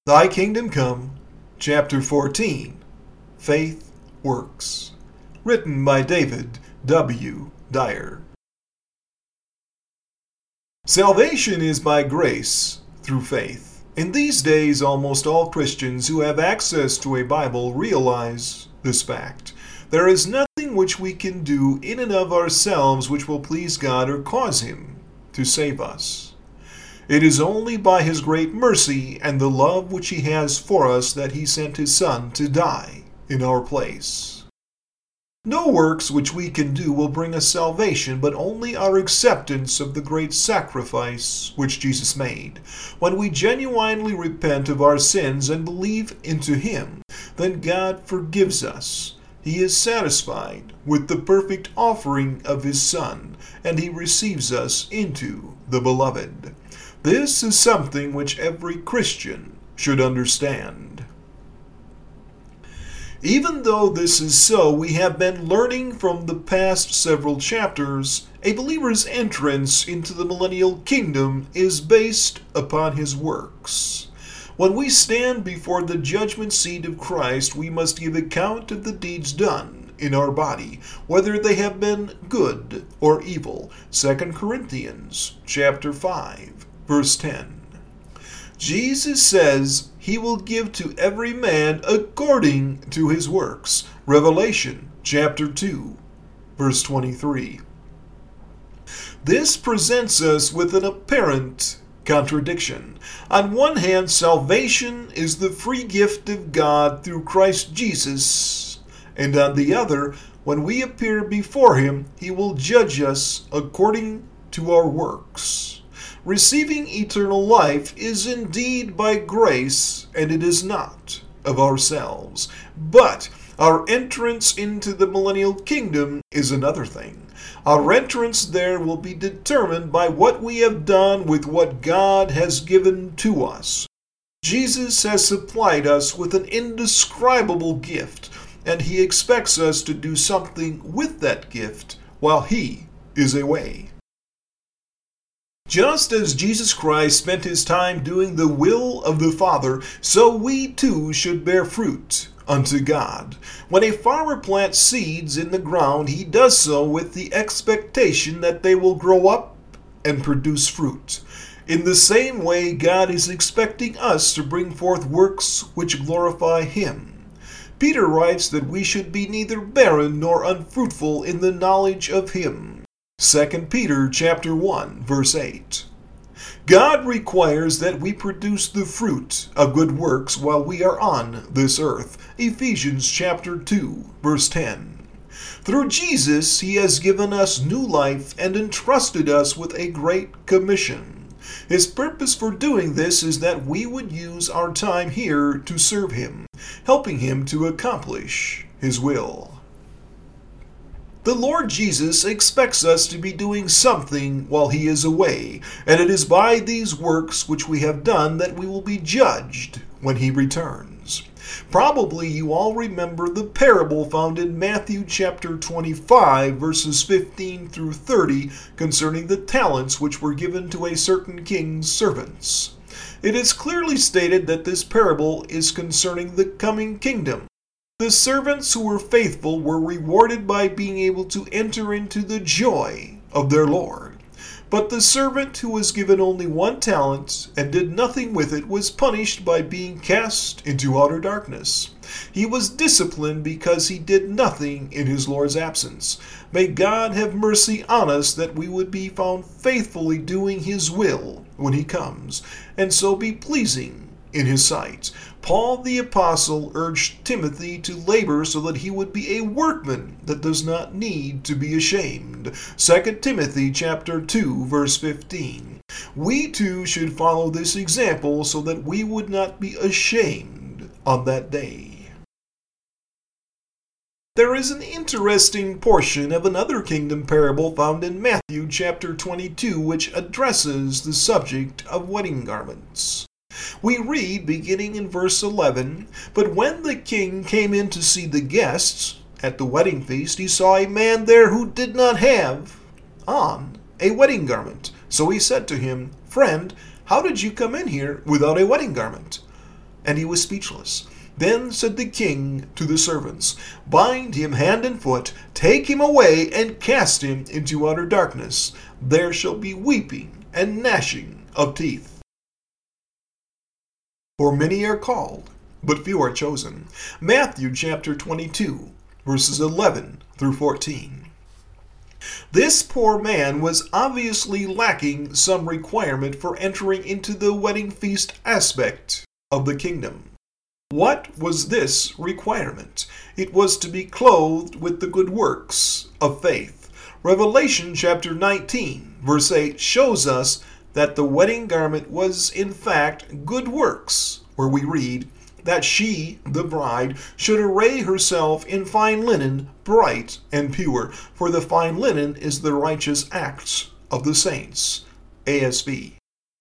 Thy Kingdom Come, Chapter 14, Faith Works. Written by David W. Dyer. Salvation is by grace through faith. In these days, almost all Christians who have access to a Bible realize this fact. There is nothing which we can do in and of ourselves which will please God or cause Him to save us. It is only by His great mercy and the love which He has for us that He sent His Son to die in our place. No works which we can do will bring us salvation, but only our acceptance of the great sacrifice which Jesus made. When we genuinely repent of our sins and believe into Him, then God forgives us. He is satisfied with the perfect offering of His Son, and He receives us into the Beloved. This is something which every Christian should understand. Even though this is so, we have been learning from the past several chapters, a believer's entrance into the millennial kingdom is based upon his works. When we stand before the judgment seat of Christ, we must give account of the deeds done in our body, whether they have been good or evil. 2 Corinthians chapter 5, verse 10. Jesus says He will give to every man according to his works. Revelation chapter 2, verse 23. This presents us with an apparent contradiction. On one hand, salvation is the free gift of God through Christ Jesus, and on the other, when we appear before Him, He will judge us according to our works. Receiving eternal life is indeed by grace, and it is not of ourselves. But our entrance into the millennial kingdom is another thing. Our entrance there will be determined by what we have done with what God has given to us. Jesus has supplied us with an indescribable gift, and He expects us to do something with that gift while He is away. Just as Jesus Christ spent His time doing the will of the Father, so we too should bear fruit unto God. When a farmer plants seeds in the ground, he does so with the expectation that they will grow up and produce fruit. In the same way, God is expecting us to bring forth works which glorify Him. Peter writes that we should be neither barren nor unfruitful in the knowledge of Him. 2 Peter chapter 1, verse 8. God requires that we produce the fruit of good works while we are on this earth. Ephesians chapter 2, verse 10. Through Jesus, He has given us new life and entrusted us with a great commission. His purpose for doing this is that we would use our time here to serve Him, helping Him to accomplish His will. The Lord Jesus expects us to be doing something while He is away, and it is by these works which we have done that we will be judged when He returns. Probably you all remember the parable found in Matthew chapter 25, verses 15 through 30, concerning the talents which were given to a certain king's servants. It is clearly stated that this parable is concerning the coming kingdom. The servants who were faithful were rewarded by being able to enter into the joy of their Lord. But the servant who was given only 1 talent and did nothing with it was punished by being cast into utter darkness. He was disciplined because he did nothing in his Lord's absence. May God have mercy on us that we would be found faithfully doing His will when He comes, and so be pleasing in His sight. Paul the apostle urged Timothy to labor so that he would be a workman that does not need to be ashamed. 2 Timothy chapter 2, verse 15. We too should follow this example so that we would not be ashamed on that day. There is an interesting portion of another kingdom parable found in Matthew chapter 22 which addresses the subject of wedding garments. We read, beginning in verse 11, "But when the king came in to see the guests at the wedding feast, he saw a man there who did not have on a wedding garment. So he said to him, 'Friend, how did you come in here without a wedding garment?' And he was speechless. Then said the king to the servants, Bind him hand and foot, take him away, and cast him into utter darkness. There shall be weeping and gnashing of teeth. For many are called, but few are chosen. Matthew chapter 22, verses 11 through 14. This poor man was obviously lacking some requirement for entering into the wedding feast aspect of the kingdom. What was this requirement? It was to be clothed with the good works of faith. Revelation chapter 19, verse 8 shows us that the wedding garment was in fact good works, where we read that she, the bride, should array herself in fine linen, bright and pure, for the fine linen is the righteous acts of the saints. ASV.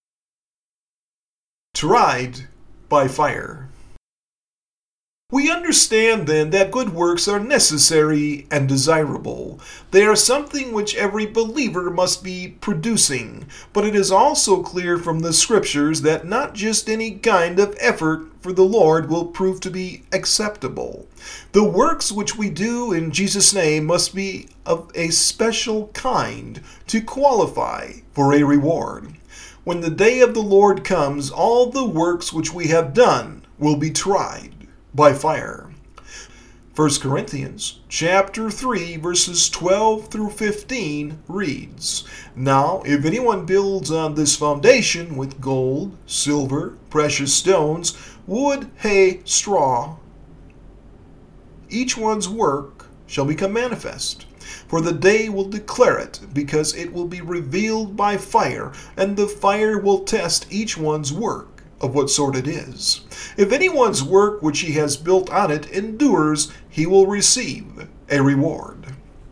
Tried by fire. We understand then that good works are necessary and desirable. They are something which every believer must be producing, but it is also clear from the scriptures that not just any kind of effort for the Lord will prove to be acceptable. The works which we do in Jesus' name must be of a special kind to qualify for a reward. When the day of the Lord comes, all the works which we have done will be tried by fire. 1 Corinthians chapter 3 verses 12 through 15 reads, Now if anyone builds on this foundation with gold, silver, precious stones, wood, hay, straw, each one's work shall become manifest. For the day will declare it, because it will be revealed by fire, and the fire will test each one's work of what sort it is. If anyone's work which he has built on it endures, he will receive a reward.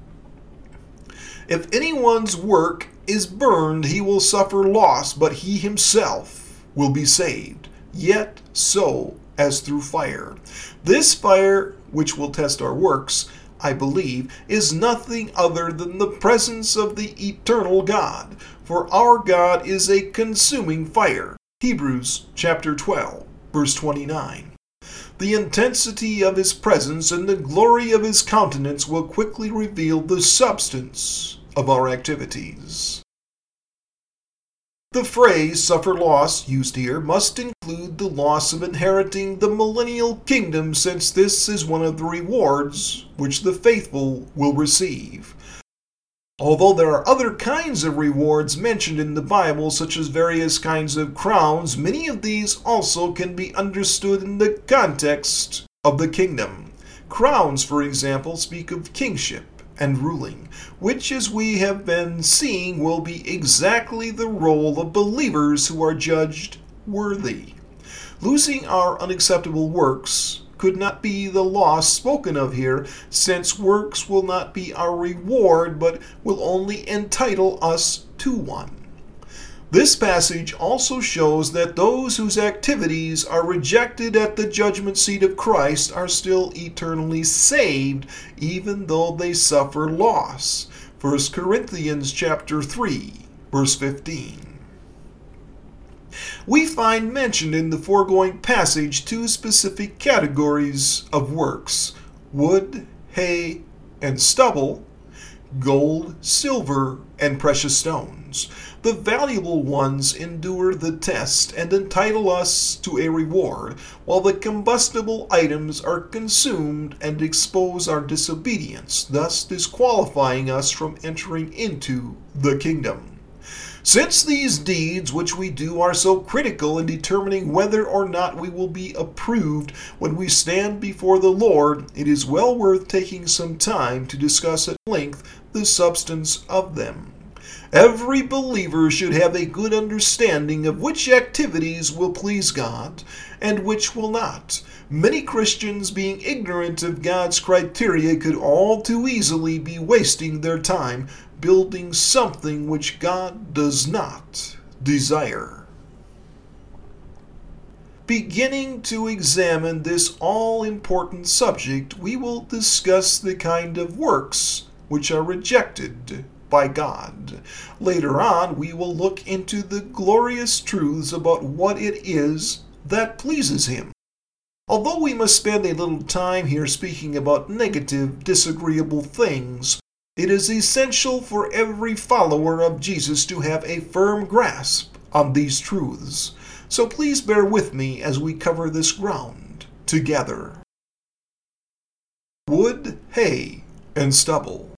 If anyone's work is burned, he will suffer loss, but he himself will be saved, yet so as through fire. This fire, which will test our works, I believe, is nothing other than the presence of the eternal God, for our God is a consuming fire. Hebrews chapter 12, verse 29. The intensity of his presence and the glory of his countenance will quickly reveal the substance of our activities. The phrase suffer loss used here must include the loss of inheriting the millennial kingdom, since this is one of the rewards which the faithful will receive. Although there are other kinds of rewards mentioned in the Bible, such as various kinds of crowns, many of these also can be understood in the context of the kingdom. Crowns, for example, speak of kingship and ruling, which, as we have been seeing, will be exactly the role of believers who are judged worthy. Losing our unacceptable works could not be the loss spoken of here, since works will not be our reward, but will only entitle us to one. This passage also shows that those whose activities are rejected at the judgment seat of Christ are still eternally saved, even though they suffer loss. 1 Corinthians chapter 3, verse 15. We find mentioned in the foregoing passage two specific categories of works: wood, hay, and stubble, gold, silver, and precious stones. The valuable ones endure the test and entitle us to a reward, while the combustible items are consumed and expose our disobedience, thus disqualifying us from entering into the kingdom. Since these deeds which we do are so critical in determining whether or not we will be approved when we stand before the Lord, it is well worth taking some time to discuss at length the substance of them. Every believer should have a good understanding of which activities will please God and which will not. Many Christians, being ignorant of God's criteria, could all too easily be wasting their time building something which God does not desire. Beginning to examine this all-important subject, we will discuss the kind of works which are rejected by God. Later on, we will look into the glorious truths about what it is that pleases Him. Although we must spend a little time here speaking about negative, disagreeable things, it is essential for every follower of Jesus to have a firm grasp on these truths. So please bear with me as we cover this ground together. Wood, hay, and stubble.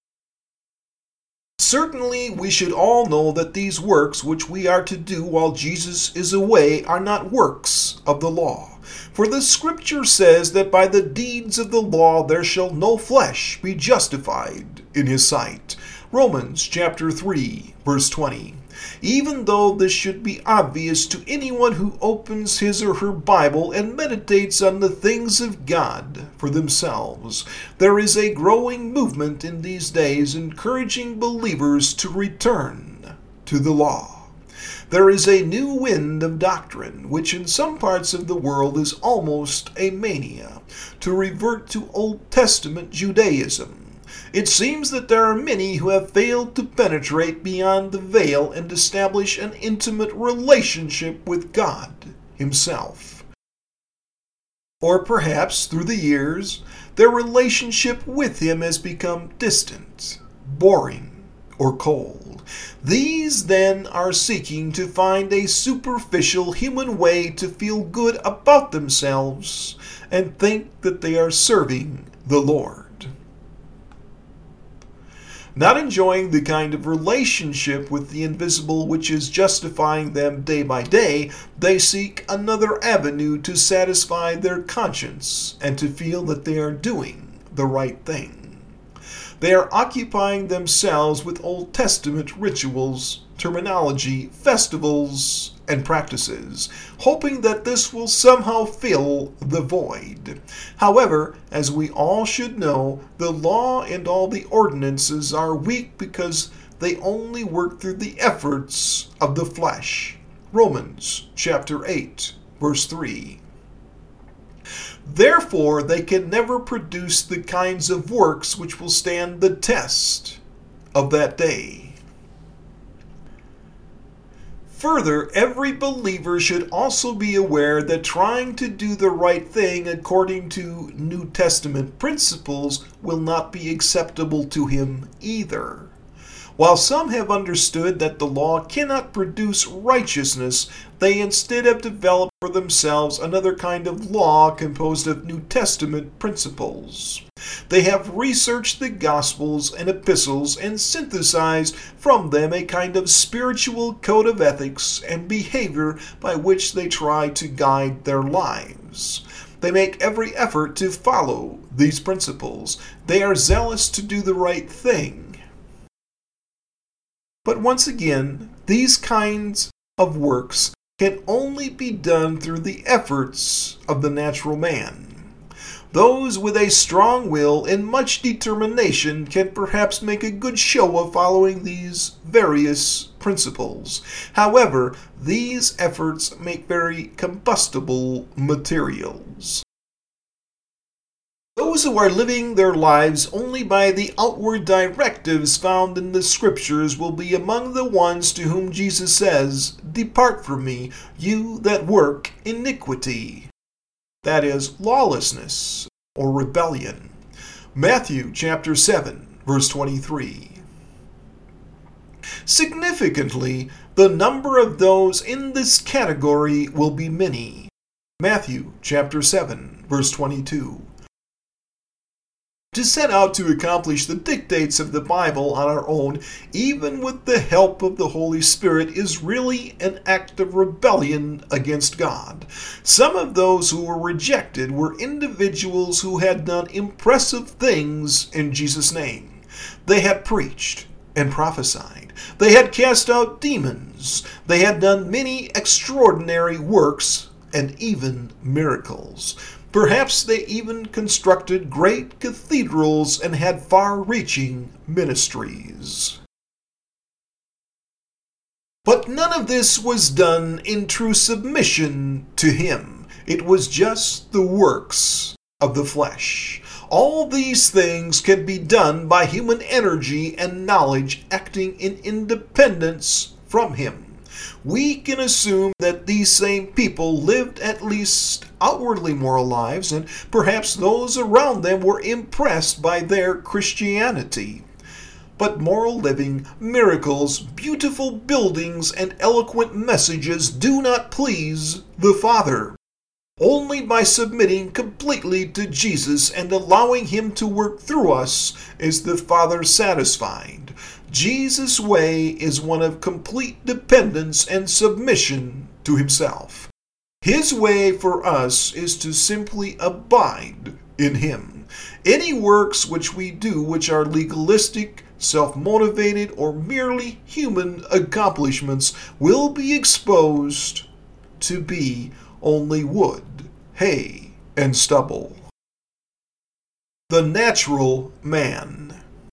Certainly, we should all know that these works which we are to do while Jesus is away are not works of the law. For the Scripture says that by the deeds of the law there shall no flesh be justified in his sight. Romans chapter 3, verse 20. Even though this should be obvious to anyone who opens his or her Bible and meditates on the things of God for themselves, there is a growing movement in these days encouraging believers to return to the law. There is a new wind of doctrine, which in some parts of the world is almost a mania, to revert to Old Testament Judaism. It seems that there are many who have failed to penetrate beyond the veil and establish an intimate relationship with God Himself. Or perhaps, through the years, their relationship with Him has become distant, boring, or cold. These, then, are seeking to find a superficial human way to feel good about themselves and think that they are serving the Lord. Not enjoying the kind of relationship with the invisible which is justifying them day by day, they seek another avenue to satisfy their conscience and to feel that they are doing the right thing. They are occupying themselves with Old Testament rituals, terminology, festivals, and practices, hoping that this will somehow fill the void. However, as we all should know, the law and all the ordinances are weak because they only work through the efforts of the flesh. Romans chapter 8, verse 3. Therefore, they can never produce the kinds of works which will stand the test of that day. Further, every believer should also be aware that trying to do the right thing according to New Testament principles will not be acceptable to him either. While some have understood that the law cannot produce righteousness, they instead have developed for themselves another kind of law composed of New Testament principles. They have researched the Gospels and epistles and synthesized from them a kind of spiritual code of ethics and behavior by which they try to guide their lives. They make every effort to follow these principles. They are zealous to do the right thing. But once again, these kinds of works can only be done through the efforts of the natural man. Those with a strong will and much determination can perhaps make a good show of following these various principles. However, these efforts make very combustible materials. Those who are living their lives only by the outward directives found in the Scriptures will be among the ones to whom Jesus says, "Depart from me, you that work iniquity." That is, lawlessness or rebellion. Matthew chapter 7, verse 23. Significantly, the number of those in this category will be many. Matthew chapter 7, verse 22. To set out to accomplish the dictates of the Bible on our own, even with the help of the Holy Spirit, is really an act of rebellion against God. Some of those who were rejected were individuals who had done impressive things in Jesus' name. They had preached and prophesied. They had cast out demons. They had done many extraordinary works and even miracles. Perhaps they even constructed great cathedrals and had far-reaching ministries. But none of this was done in true submission to Him. It was just the works of the flesh. All these things can be done by human energy and knowledge acting in independence from Him. we can assume that these same people lived at least outwardly moral lives, and perhaps those around them were impressed by their Christianity. But moral living, miracles, beautiful buildings, and eloquent messages do not please the Father. Only by submitting completely to Jesus and allowing Him to work through us is the Father satisfied. Jesus' way is one of complete dependence and submission to Himself. His way for us is to simply abide in Him. Any works which we do which are legalistic, self-motivated, or merely human accomplishments will be exposed to be only wood, hay, and stubble. The natural man.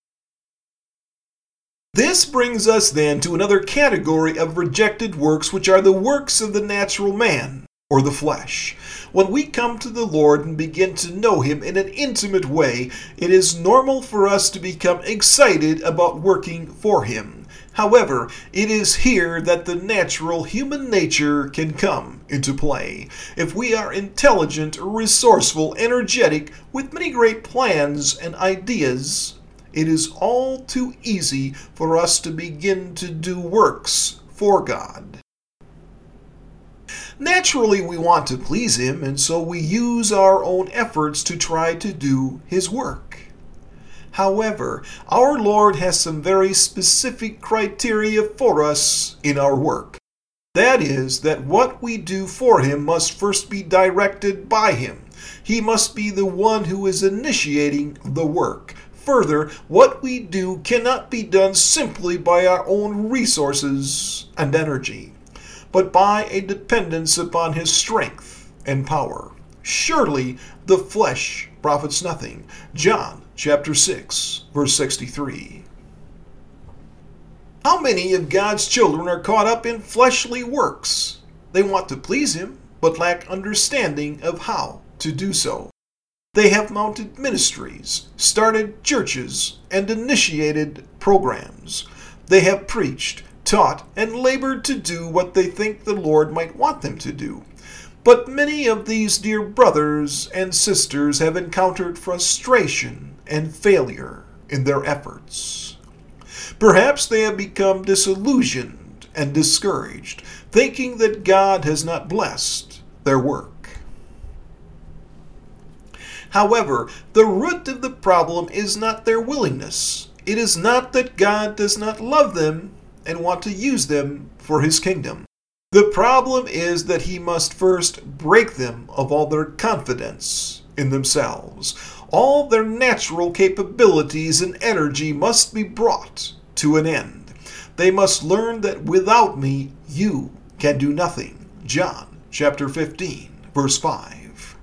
This brings us then to another category of rejected works, which are the works of the natural man, or the flesh. When we come to the Lord and begin to know Him in an intimate way, it is normal for us to become excited about working for Him. However, it is here that the natural human nature can come into play. If we are intelligent, resourceful, energetic, with many great plans and ideas, it is all too easy for us to begin to do works for God. Naturally, we want to please Him, and so we use our own efforts to try to do His work. However, our Lord has some very specific criteria for us in our work. That is, that what we do for Him must first be directed by Him. He must be the one who is initiating the work. Further, what we do cannot be done simply by our own resources and energy, but by a dependence upon His strength and power. Surely the flesh profits nothing. John chapter 6, verse 63. How many of God's children are caught up in fleshly works? They want to please Him, but lack understanding of how to do so. They have mounted ministries, started churches, and initiated programs. They have preached, taught, and labored to do what they think the Lord might want them to do. But many of these dear brothers and sisters have encountered frustration and failure in their efforts. Perhaps they have become disillusioned and discouraged, thinking that God has not blessed their work. However, the root of the problem is not their willingness. It is not that God does not love them and want to use them for His kingdom. The problem is that He must first break them of all their confidence in themselves. All their natural capabilities and energy must be brought to an end. They must learn that without me, you can do nothing. John chapter 15, verse 5.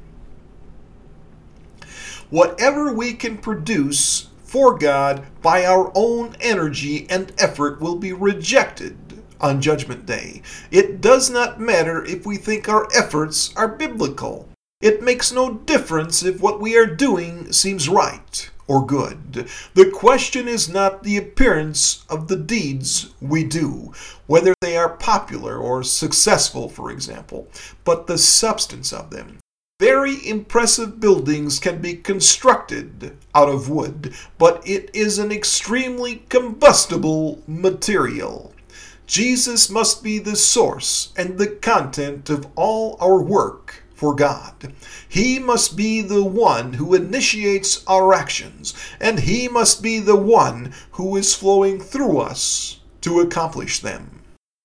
Whatever we can produce for God by our own energy and effort will be rejected on Judgment Day. It does not matter if we think our efforts are biblical. It makes no difference if what we are doing seems right or good. The question is not the appearance of the deeds we do, whether they are popular or successful, for example, but the substance of them. Very impressive buildings can be constructed out of wood, but it is an extremely combustible material. Jesus must be the source and the content of all our work for God. He must be the one who initiates our actions, and He must be the one who is flowing through us to accomplish them.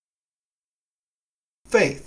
Faith.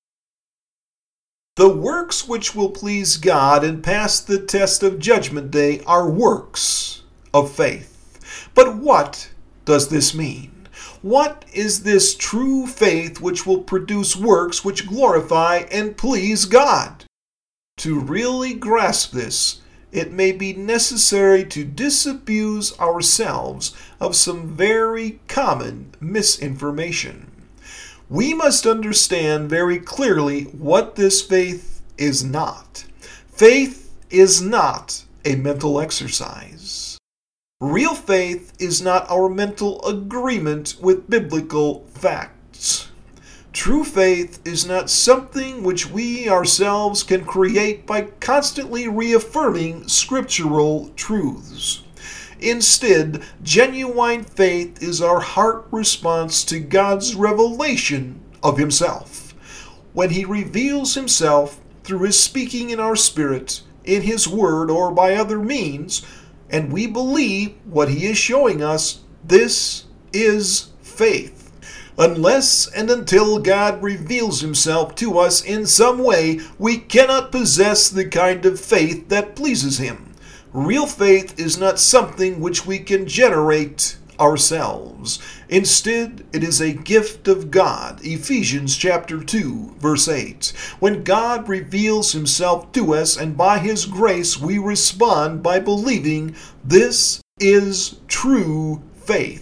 The works which will please God and pass the test of Judgment Day are works of faith. But what does this mean? What is this true faith which will produce works which glorify and please God? To really grasp this, it may be necessary to disabuse ourselves of some very common misinformation. We must understand very clearly what this faith is not. Faith is not a mental exercise. Real faith is not our mental agreement with biblical facts. True faith is not something which we ourselves can create by constantly reaffirming scriptural truths. Instead, genuine faith is our heart response to God's revelation of Himself. When He reveals Himself through His speaking in our spirit, in His Word, or by other means, and we believe what He is showing us, this is faith. Unless and until God reveals Himself to us in some way, we cannot possess the kind of faith that pleases Him. Real faith is not something which we can generate ourselves. Instead, it is a gift of God. Ephesians chapter 2, verse 8. When God reveals Himself to us, and by His grace we respond by believing, this is true faith.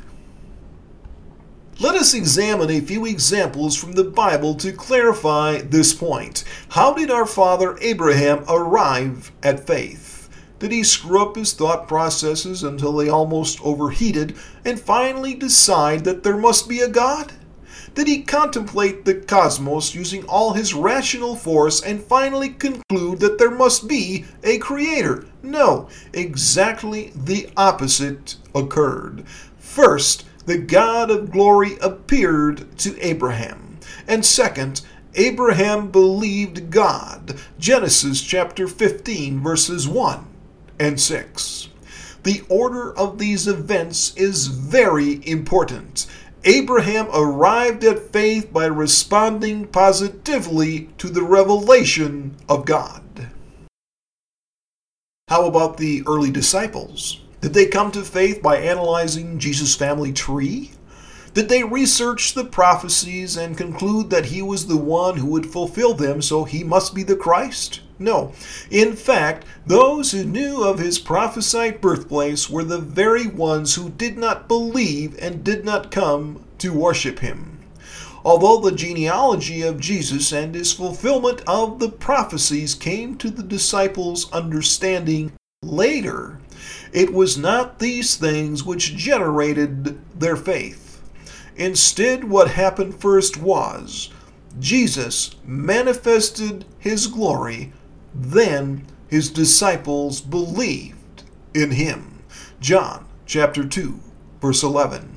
Let us examine a few examples from the Bible to clarify this point. How did our father Abraham arrive at faith? Did he screw up his thought processes until they almost overheated and finally decide that there must be a God? Did he contemplate the cosmos using all his rational force and finally conclude that there must be a creator? No, exactly the opposite occurred. First, the God of glory appeared to Abraham. And second, Abraham believed God. Genesis chapter 15, verses 1 and 6. The order of these events is very important. Abraham arrived at faith by responding positively to the revelation of God. How about the early disciples? Did they come to faith by analyzing Jesus' family tree? Did they research the prophecies and conclude that He was the one who would fulfill them, so He must be the Christ? No. In fact, those who knew of His prophesied birthplace were the very ones who did not believe and did not come to worship Him. Although the genealogy of Jesus and His fulfillment of the prophecies came to the disciples' understanding later, it was not these things which generated their faith. Instead, what happened first was Jesus manifested His glory, then His disciples believed in Him. John chapter 2, verse 11.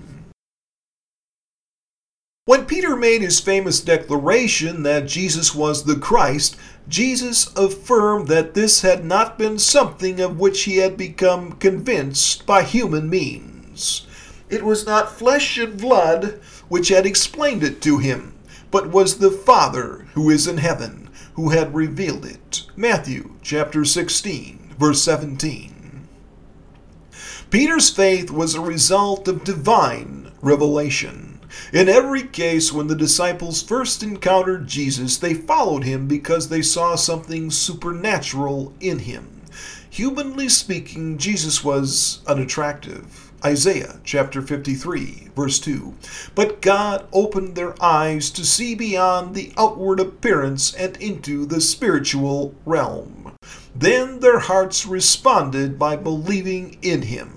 When Peter made his famous declaration that Jesus was the Christ, Jesus affirmed that this had not been something of which he had become convinced by human means. It was not flesh and blood which had explained it to him, but was the Father who is in heaven, who had revealed it. Matthew chapter 16, verse 17. Peter's faith was a result of divine revelation. In every case, when the disciples first encountered Jesus, they followed Him because they saw something supernatural in Him. Humanly speaking, Jesus was unattractive. Isaiah chapter 53, verse 2. But God opened their eyes to see beyond the outward appearance and into the spiritual realm. Then their hearts responded by believing in Him.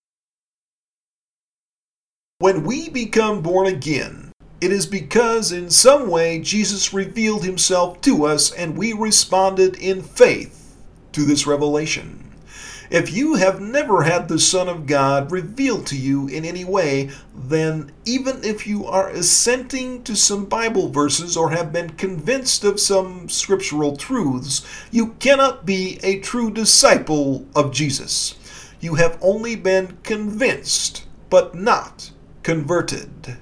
When we become born again, it is because in some way Jesus revealed Himself to us and we responded in faith to this revelation. If you have never had the Son of God revealed to you in any way, then even if you are assenting to some Bible verses or have been convinced of some scriptural truths, you cannot be a true disciple of Jesus. You have only been convinced, but not converted.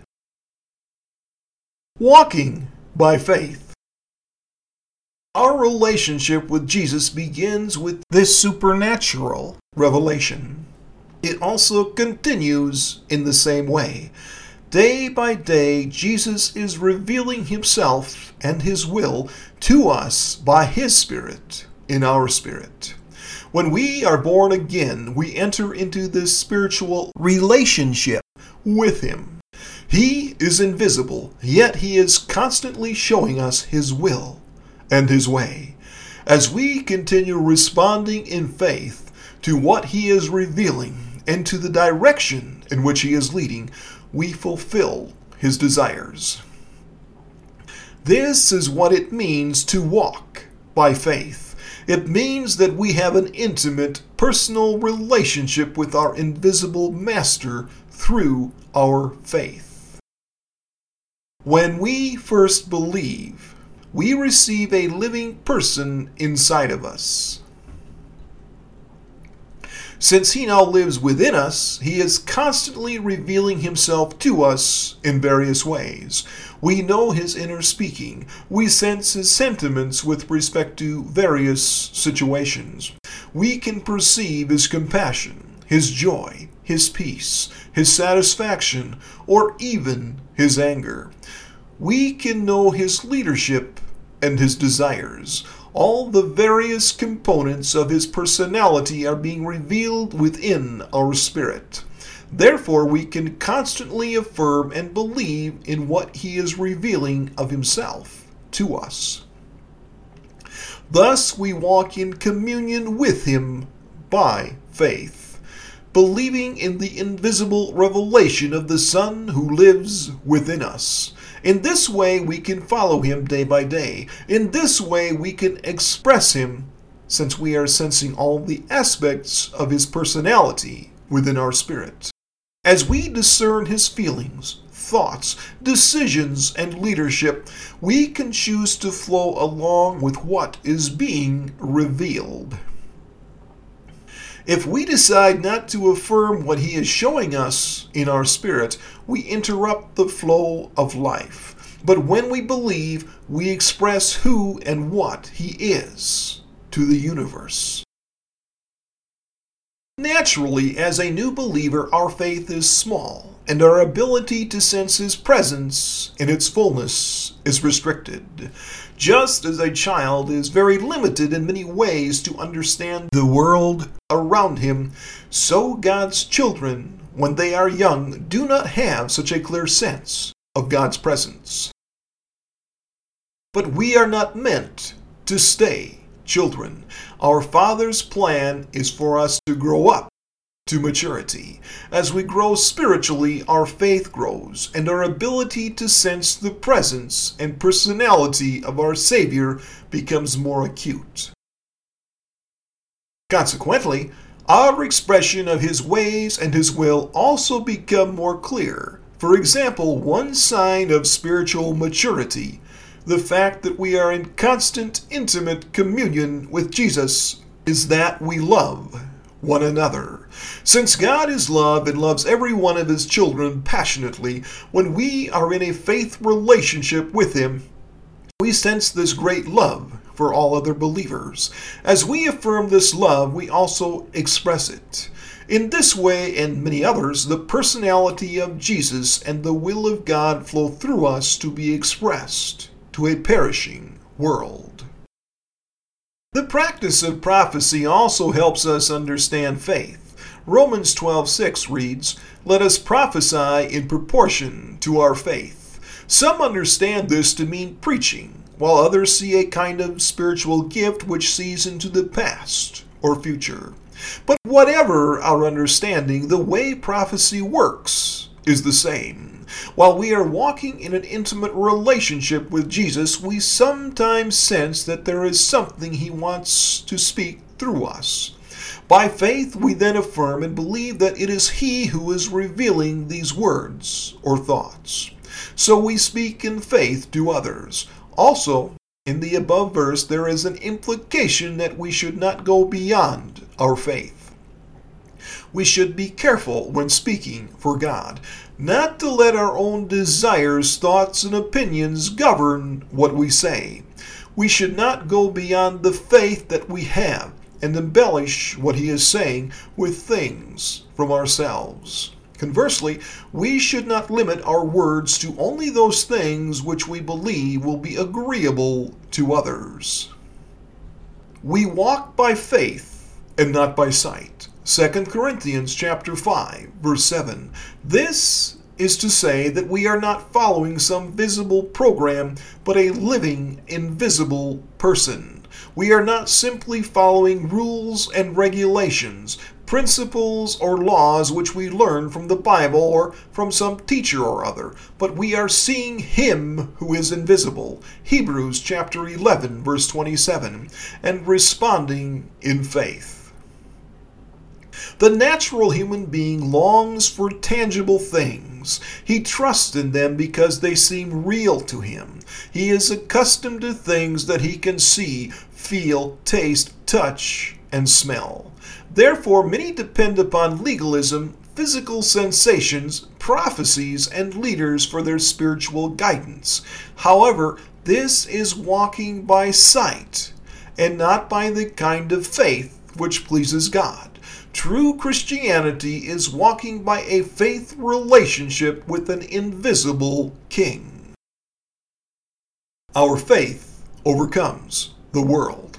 Walking by faith. Our relationship with Jesus begins with this supernatural revelation. It also continues in the same way. Day by day, Jesus is revealing Himself and His will to us by His Spirit in our spirit. When we are born again, we enter into this spiritual relationship with Him. He is invisible, yet He is constantly showing us His will and His way. As we continue responding in faith to what He is revealing and to the direction in which He is leading, we fulfill His desires. This is what it means to walk by faith. It means that we have an intimate, personal relationship with our invisible Master through our faith. When we first believe, we receive a living person inside of us. Since he now lives within us, he is constantly revealing himself to us in various ways. We know his inner speaking. We sense his sentiments with respect to various situations. We can perceive his compassion, his joy, his peace, his satisfaction, or even his anger. We can know his leadership and his desires. All the various components of his personality are being revealed within our spirit. Therefore, we can constantly affirm and believe in what he is revealing of himself to us. Thus, we walk in communion with him by faith, believing in the invisible revelation of the Son who lives within us. In this way, we can follow him day by day. In this way, we can express him, since we are sensing all the aspects of his personality within our spirit. As we discern his feelings, thoughts, decisions, and leadership, we can choose to flow along with what is being revealed. If we decide not to affirm what he is showing us in our spirit, we interrupt the flow of life. But when we believe, we express who and what he is to the universe. Naturally, as a new believer, our faith is small, and our ability to sense his presence in its fullness is restricted. Just as a child is very limited in many ways to understand the world around him, so God's children, when they are young, do not have such a clear sense of God's presence. But we are not meant to stay children. Our Father's plan is for us to grow up to maturity. As we grow spiritually, our faith grows, and our ability to sense the presence and personality of our Savior becomes more acute. Consequently, our expression of his ways and his will also become more clear. For example, one sign of spiritual maturity, the fact that we are in constant, intimate communion with Jesus, is that we love one another. Since God is love and loves every one of his children passionately, when we are in a faith relationship with him, we sense this great love for all other believers. As we affirm this love, we also express it. In this way and many others, the personality of Jesus and the will of God flow through us to be expressed to a perishing world. The practice of prophecy also helps us understand faith. Romans 12:6 reads, "Let us prophesy in proportion to our faith." Some understand this to mean preaching, while others see a kind of spiritual gift which sees into the past or future. But whatever our understanding, the way prophecy works is the same. While we are walking in an intimate relationship with Jesus, we sometimes sense that there is something he wants to speak through us. By faith, we then affirm and believe that it is he who is revealing these words or thoughts. So we speak in faith to others. Also, in the above verse, there is an implication that we should not go beyond our faith. We should be careful when speaking for God, not to let our own desires, thoughts, and opinions govern what we say. We should not go beyond the faith that we have and embellish what he is saying with things from ourselves. Conversely, we should not limit our words to only those things which we believe will be agreeable to others. We walk by faith and not by sight. 2 Corinthians chapter 5, verse 7. This is to say that we are not following some visible program, but a living, invisible person. We are not simply following rules and regulations, principles or laws which we learn from the Bible or from some teacher or other, but we are seeing Him who is invisible, Hebrews chapter 11, verse 27, and responding in faith. The natural human being longs for tangible things. He trusts in them because they seem real to him. He is accustomed to things that he can see, feel, taste, touch, and smell. Therefore, many depend upon legalism, physical sensations, prophecies, and leaders for their spiritual guidance. However, this is walking by sight, and not by the kind of faith which pleases God. True Christianity is walking by a faith relationship with an invisible King. Our faith overcomes the world.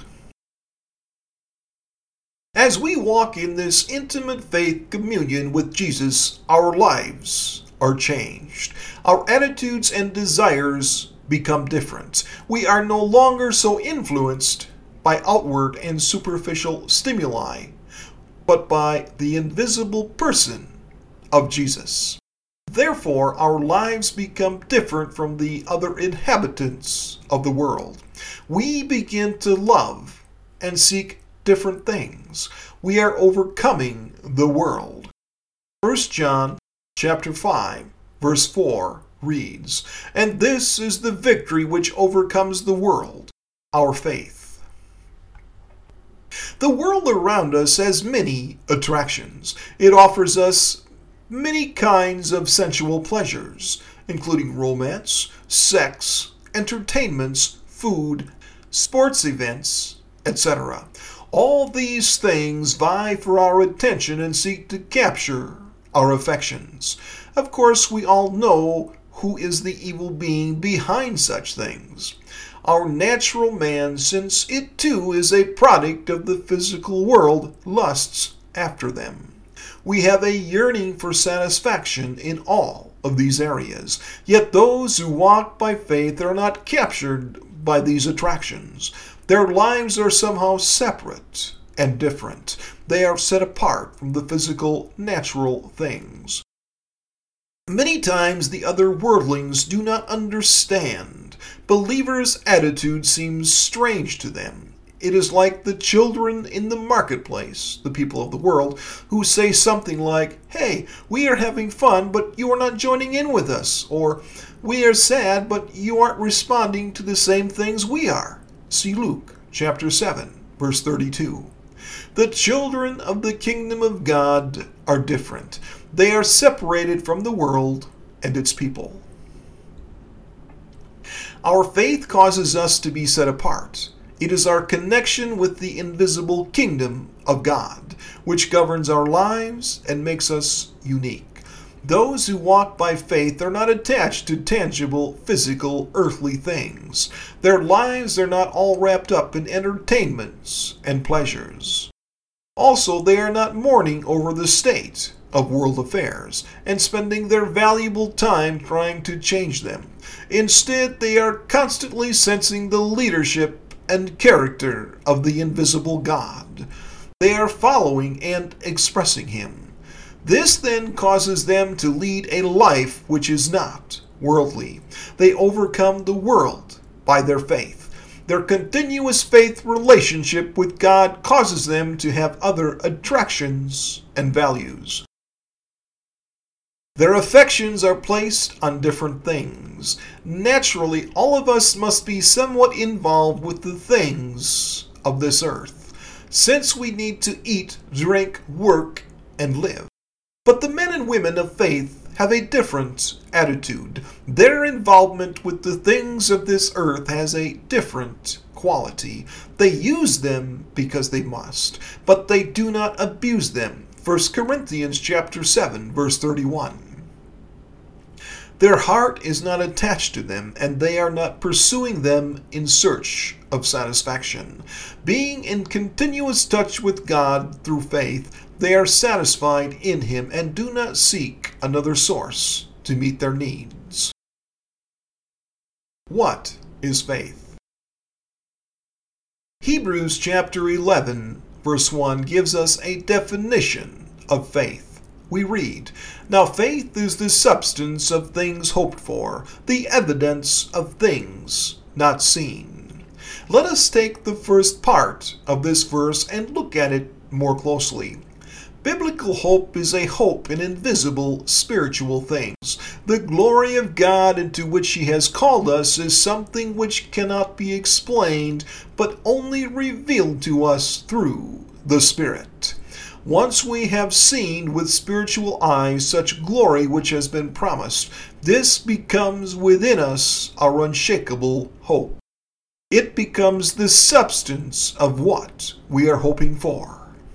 As we walk in this intimate faith communion with Jesus, our lives are changed. Our attitudes and desires become different. We are no longer so influenced by outward and superficial stimuli, but by the invisible person of Jesus. Therefore, our lives become different from the other inhabitants of the world. We begin to love and seek different things. We are overcoming the world. 1 John chapter 5, verse 4 reads, "And this is the victory which overcomes the world, our faith." The world around us has many attractions. It offers us many kinds of sensual pleasures, including romance, sex, entertainments, food, sports events, etc. All these things vie for our attention and seek to capture our affections. Of course, we all know who is the evil being behind such things. Our natural man, since it too is a product of the physical world, lusts after them. We have a yearning for satisfaction in all of these areas. Yet those who walk by faith are not captured by these attractions. Their lives are somehow separate and different. They are set apart from the physical, natural things. Many times the other worldlings do not understand. Believers' attitude seems strange to them. It is like the children in the marketplace, the people of the world, who say something like, "Hey, we are having fun, but you are not joining in with us," or "We are sad, but you aren't responding to the same things we are." See Luke chapter 7, verse 32. The children of the kingdom of God are different. They are separated from the world and its people. Our faith causes us to be set apart. It is our connection with the invisible kingdom of God, which governs our lives and makes us unique. Those who walk by faith are not attached to tangible, physical, earthly things. Their lives are not all wrapped up in entertainments and pleasures. Also, they are not mourning over the state of world affairs and spending their valuable time trying to change them. Instead, they are constantly sensing the leadership and character of the invisible God. They are following and expressing Him. This then causes them to lead a life which is not worldly. They overcome the world by their faith. Their continuous faith relationship with God causes them to have other attractions and values. Their affections are placed on different things. Naturally, all of us must be somewhat involved with the things of this earth, since we need to eat, drink, work, and live. But the men and women of faith have a different attitude. Their involvement with the things of this earth has a different quality. They use them because they must, but they do not abuse them. 1 Corinthians chapter 7, verse 31. Their heart is not attached to them, and they are not pursuing them in search of satisfaction. Being in continuous touch with God through faith, they are satisfied in Him and do not seek another source to meet their needs. What is faith? Hebrews chapter 11, verse 1 gives us a definition of faith. We read, "Now faith is the substance of things hoped for, the evidence of things not seen." Let us take the first part of this verse and look at it more closely. Biblical hope is a hope in invisible spiritual things. The glory of God into which He has called us is something which cannot be explained, but only revealed to us through the Spirit. Once we have seen with spiritual eyes such glory which has been promised, this becomes within us our unshakable hope. It becomes the substance of what we are hoping for.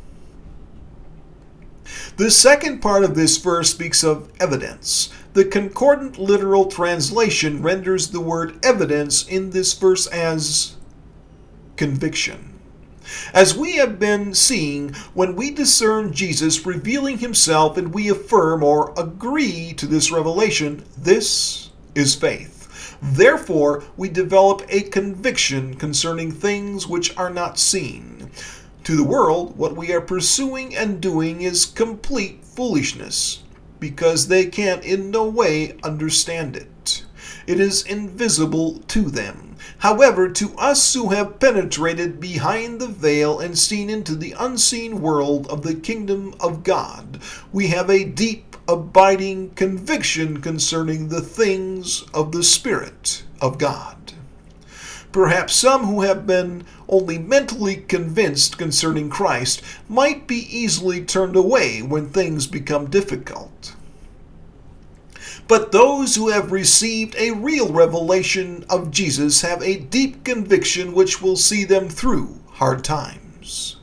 The second part of this verse speaks of evidence. The concordant literal translation renders the word evidence in this verse as conviction. As we have been seeing, when we discern Jesus revealing Himself and we affirm or agree to this revelation, this is faith. Therefore, we develop a conviction concerning things which are not seen. To the world, what we are pursuing and doing is complete foolishness, because they can in no way understand it. It is invisible to them. However, to us who have penetrated behind the veil and seen into the unseen world of the kingdom of God, we have a deep, abiding conviction concerning the things of the Spirit of God. Perhaps some who have been only mentally convinced concerning Christ might be easily turned away when things become difficult. But those who have received a real revelation of Jesus have a deep conviction which will see them through hard times.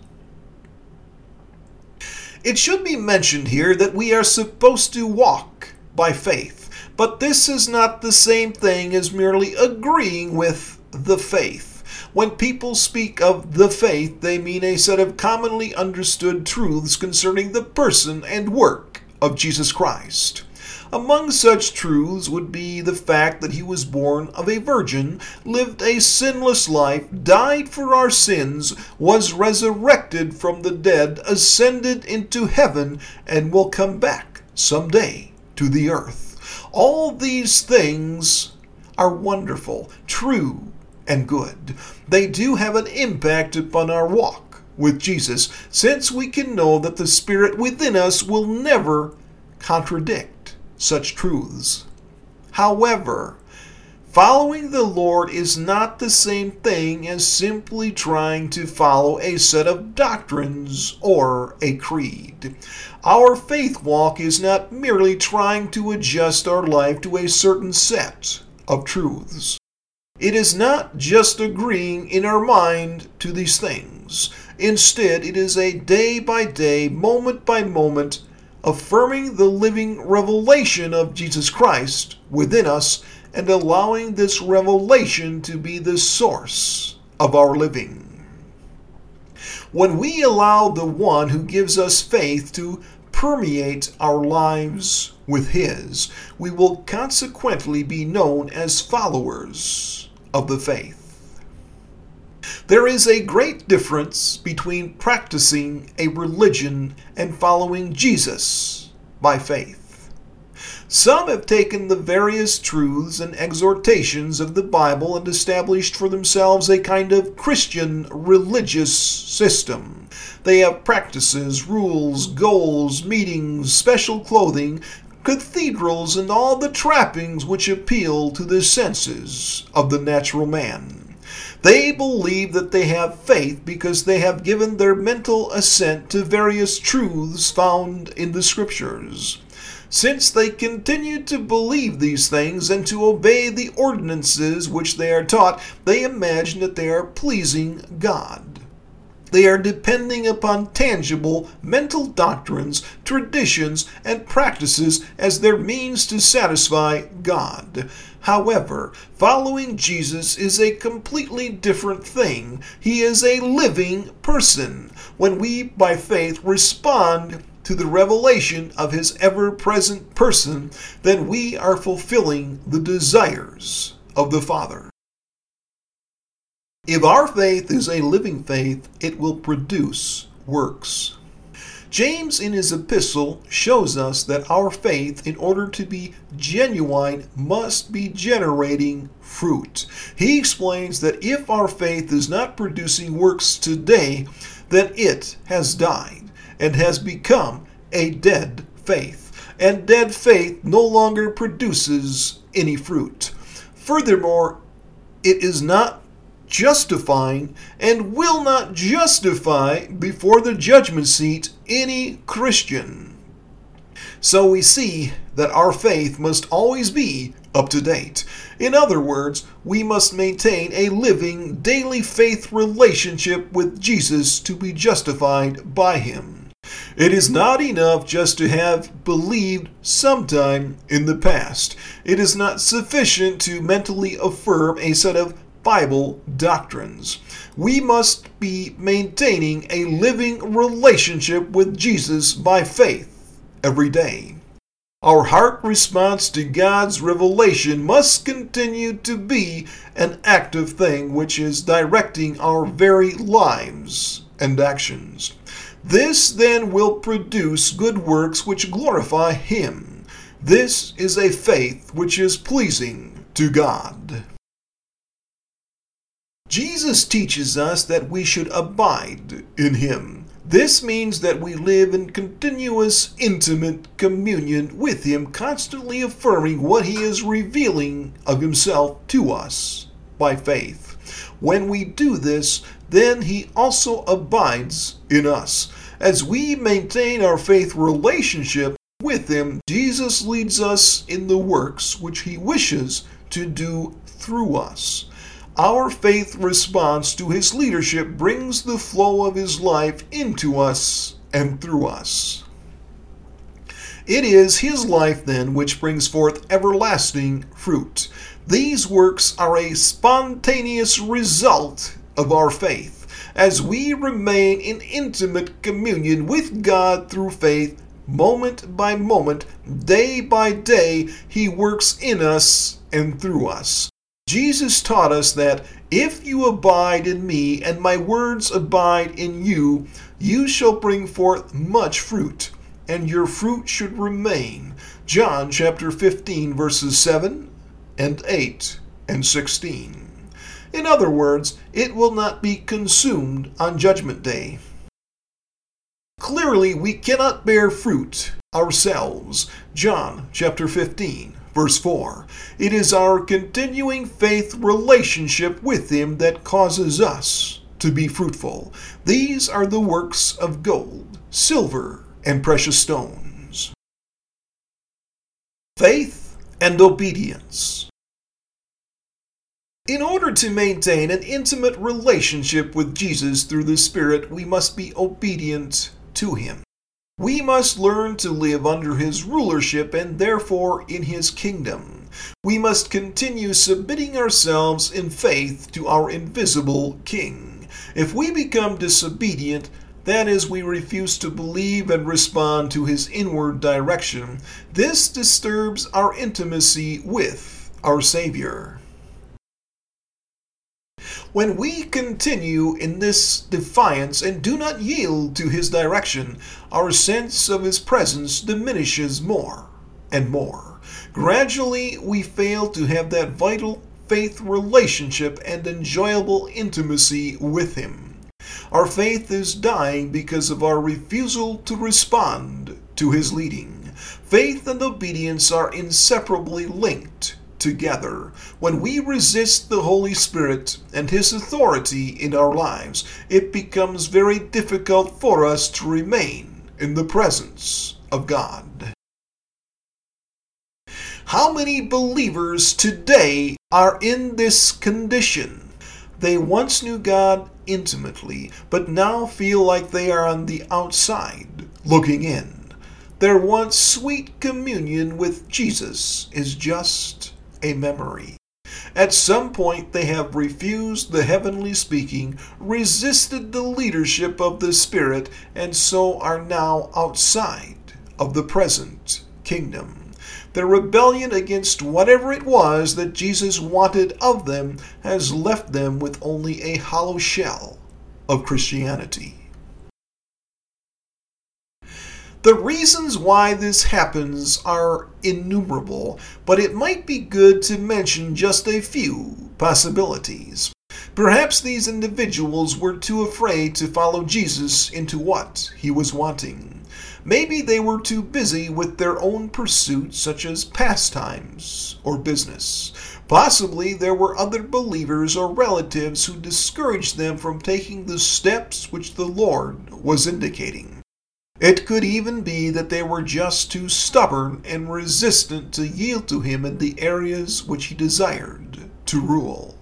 It should be mentioned here that we are supposed to walk by faith, but this is not the same thing as merely agreeing with the faith. When people speak of the faith, they mean a set of commonly understood truths concerning the person and work of Jesus Christ. Among such truths would be the fact that He was born of a virgin, lived a sinless life, died for our sins, was resurrected from the dead, ascended into heaven, and will come back someday to the earth. All these things are wonderful, true, and good. They do have an impact upon our walk with Jesus, since we can know that the Spirit within us will never contradict such truths. However, following the Lord is not the same thing as simply trying to follow a set of doctrines or a creed. Our faith walk is not merely trying to adjust our life to a certain set of truths. It is not just agreeing in our mind to these things. Instead, it is a day-by-day, moment-by-moment, affirming the living revelation of Jesus Christ within us and allowing this revelation to be the source of our living. When we allow the one who gives us faith to permeate our lives with His, we will consequently be known as followers of the faith. There is a great difference between practicing a religion and following Jesus by faith. Some have taken the various truths and exhortations of the Bible and established for themselves a kind of Christian religious system. They have practices, rules, goals, meetings, special clothing, cathedrals, and all the trappings which appeal to the senses of the natural man. They believe that they have faith because they have given their mental assent to various truths found in the Scriptures. Since they continue to believe these things and to obey the ordinances which they are taught, they imagine that they are pleasing God. They are depending upon tangible mental doctrines, traditions, and practices as their means to satisfy God. However, following Jesus is a completely different thing. He is a living person. When we, by faith, respond to the revelation of His ever-present person, then we are fulfilling the desires of the Father. If our faith is a living faith, it will produce works. James in his epistle shows us that our faith, in order to be genuine, must be generating fruit. He explains that if our faith is not producing works today, then it has died and has become a dead faith. And dead faith no longer produces any fruit. Furthermore, it is not justifying and will not justify before the judgment seat any Christian. So we see that our faith must always be up to date. In other words, we must maintain a living, daily faith relationship with Jesus to be justified by Him. It is not enough just to have believed sometime in the past. It is not sufficient to mentally affirm a set of Bible doctrines. We must be maintaining a living relationship with Jesus by faith every day. Our heart response to God's revelation must continue to be an active thing which is directing our very lives and actions. This then will produce good works which glorify Him. This is a faith which is pleasing to God. Jesus teaches us that we should abide in Him. This means that we live in continuous, intimate communion with Him, constantly affirming what He is revealing of Himself to us by faith. When we do this, then He also abides in us. As we maintain our faith relationship with Him, Jesus leads us in the works which He wishes to do through us. Our faith response to His leadership brings the flow of His life into us and through us. It is His life, then, which brings forth everlasting fruit. These works are a spontaneous result of our faith. As we remain in intimate communion with God through faith, moment by moment, day by day, He works in us and through us. Jesus taught us that if you abide in me and my words abide in you, you shall bring forth much fruit, and your fruit should remain. John chapter 15, verses 7 and 8 and 16. In other words, it will not be consumed on Judgment Day. Clearly, we cannot bear fruit ourselves. John chapter 15. Verse 4, it is our continuing faith relationship with Him that causes us to be fruitful. These are the works of gold, silver, and precious stones. Faith and obedience. In order to maintain an intimate relationship with Jesus through the Spirit, we must be obedient to Him. We must learn to live under His rulership and therefore in His kingdom. We must continue submitting ourselves in faith to our invisible King. If we become disobedient, that is, we refuse to believe and respond to His inward direction, this disturbs our intimacy with our Savior. When we continue in this defiance and do not yield to His direction, our sense of His presence diminishes more and more. Gradually, we fail to have that vital faith relationship and enjoyable intimacy with Him. Our faith is dying because of our refusal to respond to His leading. Faith and obedience are inseparably linked together. When we resist the Holy Spirit and His authority in our lives, it becomes very difficult for us to remain in the presence of God. How many believers today are in this condition? They once knew God intimately, but now feel like they are on the outside, looking in. Their once sweet communion with Jesus is just a memory. At some point they have refused the heavenly speaking, resisted the leadership of the Spirit, and so are now outside of the present kingdom. Their rebellion against whatever it was that Jesus wanted of them has left them with only a hollow shell of Christianity. The reasons why this happens are innumerable, but it might be good to mention just a few possibilities. Perhaps these individuals were too afraid to follow Jesus into what he was wanting. Maybe they were too busy with their own pursuits, such as pastimes or business. Possibly there were other believers or relatives who discouraged them from taking the steps which the Lord was indicating. It could even be that they were just too stubborn and resistant to yield to him in the areas which he desired to rule.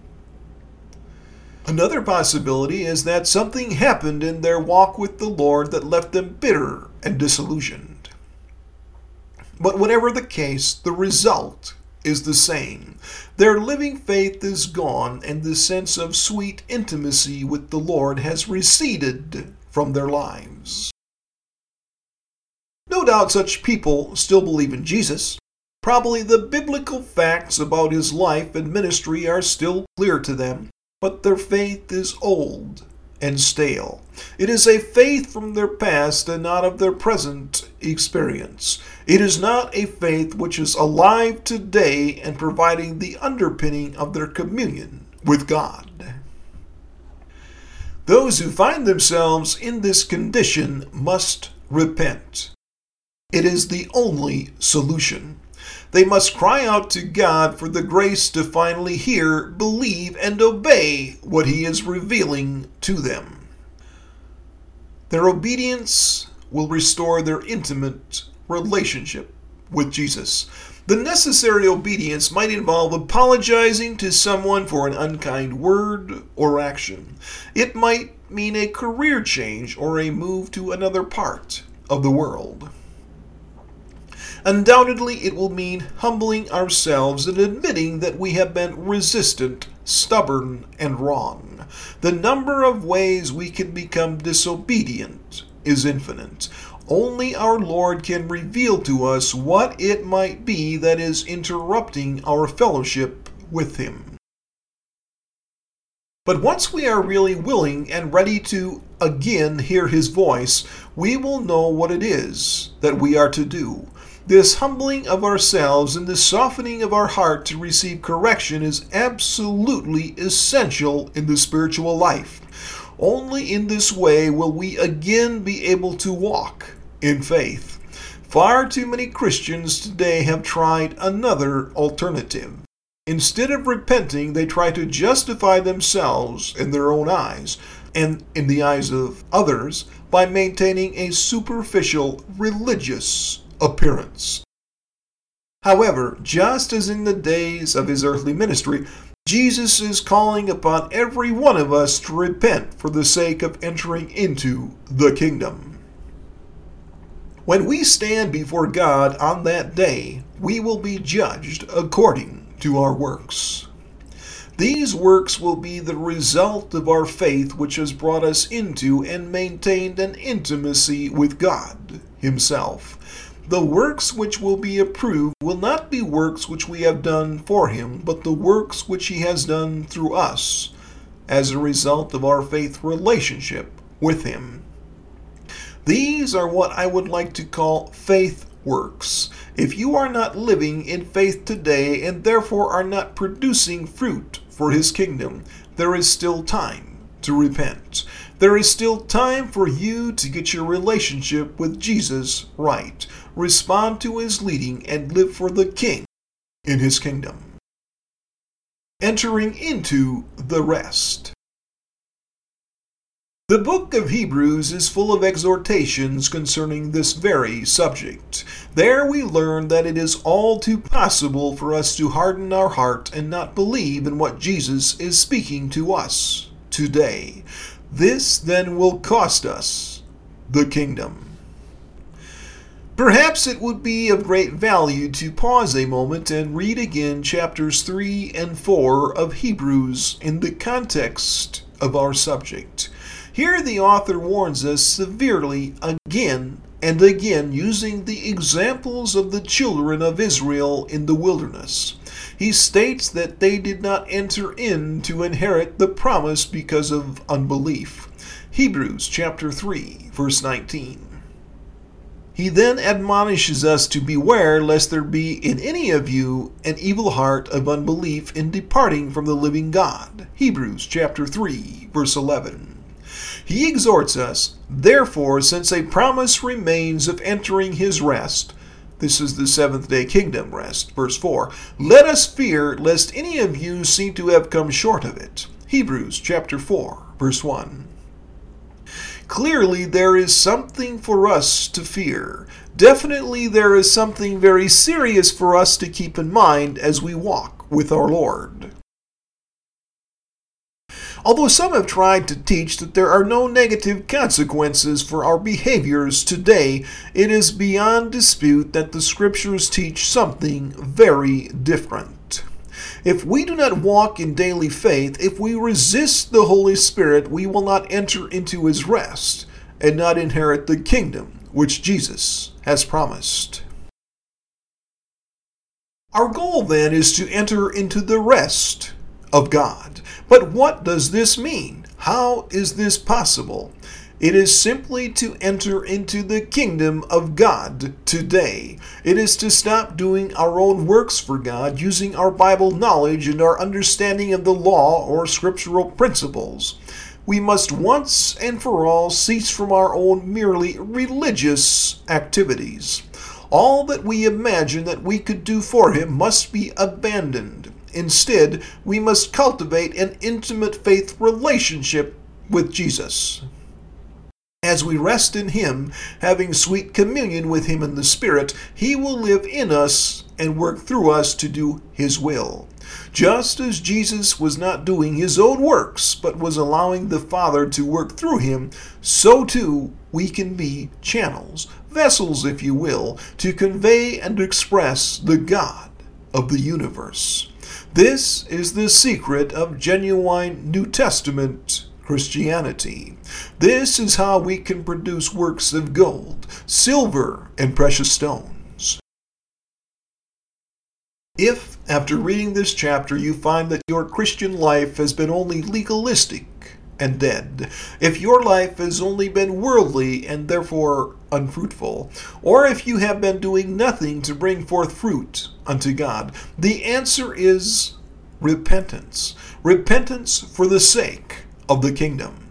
Another possibility is that something happened in their walk with the Lord that left them bitter and disillusioned. But whatever the case, the result is the same. Their living faith is gone, and the sense of sweet intimacy with the Lord has receded from their lives. No doubt such people still believe in Jesus. Probably the biblical facts about his life and ministry are still clear to them, but their faith is old and stale. It is a faith from their past and not of their present experience. It is not a faith which is alive today and providing the underpinning of their communion with God. Those who find themselves in this condition must repent. It is the only solution. They must cry out to God for the grace to finally hear, believe, and obey what he is revealing to them. Their obedience will restore their intimate relationship with Jesus. The necessary obedience might involve apologizing to someone for an unkind word or action. It might mean a career change or a move to another part of the world. Undoubtedly, it will mean humbling ourselves and admitting that we have been resistant, stubborn, and wrong. The number of ways we can become disobedient is infinite. Only our Lord can reveal to us what it might be that is interrupting our fellowship with him. But once we are really willing and ready to again hear his voice, we will know what it is that we are to do. This humbling of ourselves and the softening of our heart to receive correction is absolutely essential in the spiritual life. Only in this way will we again be able to walk in faith. Far too many Christians today have tried another alternative. Instead of repenting, they try to justify themselves in their own eyes and in the eyes of others by maintaining a superficial religious appearance. However, just as in the days of his earthly ministry, Jesus is calling upon every one of us to repent for the sake of entering into the kingdom. When we stand before God on that day, we will be judged according to our works. These works will be the result of our faith, which has brought us into and maintained an intimacy with God himself. The works which will be approved will not be works which we have done for him, but the works which he has done through us as a result of our faith relationship with him. These are what I would like to call faith works. If you are not living in faith today and therefore are not producing fruit for his kingdom, there is still time to repent. There is still time for you to get your relationship with Jesus right. Respond to his leading and live for the King in his kingdom. Entering into the rest. The book of Hebrews is full of exhortations concerning this very subject. There we learn that it is all too possible for us to harden our heart and not believe in what Jesus is speaking to us today. This then will cost us the kingdom. Perhaps it would be of great value to pause a moment and read again chapters 3 and 4 of Hebrews in the context of our subject. Here the author warns us severely again and again using the examples of the children of Israel in the wilderness. He states that they did not enter in to inherit the promise because of unbelief. Hebrews chapter 3, verse 19. He then admonishes us to beware lest there be in any of you an evil heart of unbelief in departing from the living God. Hebrews chapter 3, verse 11. He exhorts us, therefore, since a promise remains of entering his rest, this is the seventh-day kingdom rest, verse 4, let us fear lest any of you seem to have come short of it. Hebrews chapter 4, verse 1. Clearly, there is something for us to fear. Definitely, there is something very serious for us to keep in mind as we walk with our Lord. Although some have tried to teach that there are no negative consequences for our behaviors today, it is beyond dispute that the Scriptures teach something very different. If we do not walk in daily faith, if we resist the Holy Spirit, we will not enter into his rest and not inherit the kingdom which Jesus has promised. Our goal then is to enter into the rest of God. But what does this mean? How is this possible? It is simply to enter into the kingdom of God today. It is to stop doing our own works for God, using our Bible knowledge and our understanding of the law or scriptural principles. We must once and for all cease from our own merely religious activities. All that we imagine that we could do for him must be abandoned. Instead, we must cultivate an intimate faith relationship with Jesus. As we rest in him, having sweet communion with him in the Spirit, he will live in us and work through us to do his will. Just as Jesus was not doing his own works, but was allowing the Father to work through him, so too we can be channels, vessels, if you will, to convey and express the God of the universe. This is the secret of genuine New Testament Christianity. This is how we can produce works of gold, silver, and precious stones. If, after reading this chapter, you find that your Christian life has been only legalistic and dead, if your life has only been worldly and therefore unfruitful, or if you have been doing nothing to bring forth fruit unto God, the answer is repentance. Repentance for the sake of the kingdom.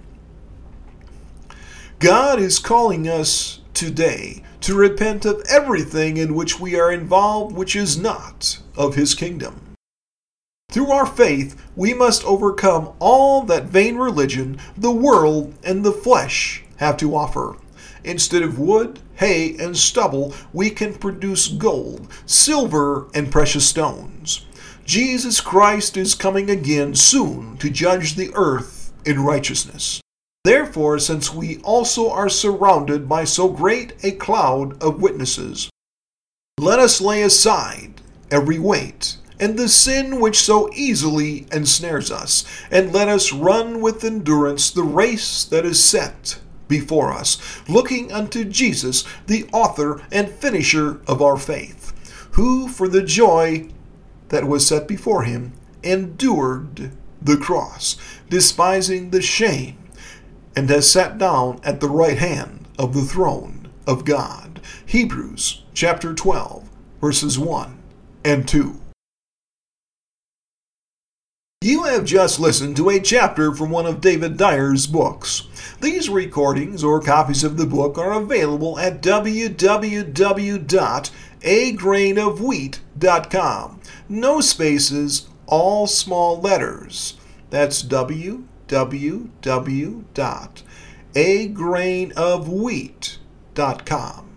God is calling us today to repent of everything in which we are involved which is not of his kingdom. Through our faith, we must overcome all that vain religion, the world, and the flesh have to offer. Instead of wood, hay, and stubble, we can produce gold, silver, and precious stones. Jesus Christ is coming again soon to judge the earth in righteousness. Therefore, since we also are surrounded by so great a cloud of witnesses, let us lay aside every weight and the sin which so easily ensnares us, and let us run with endurance the race that is set before us, looking unto Jesus, the author and finisher of our faith, who for the joy that was set before him endured the cross, despising the shame, and has sat down at the right hand of the throne of God. Hebrews chapter 12, verses 1 and 2. You have just listened to a chapter from one of David Dyer's books. These recordings or copies of the book are available at www.agrainofwheat.com. No spaces, all small letters. That's www.agrainofwheat.com.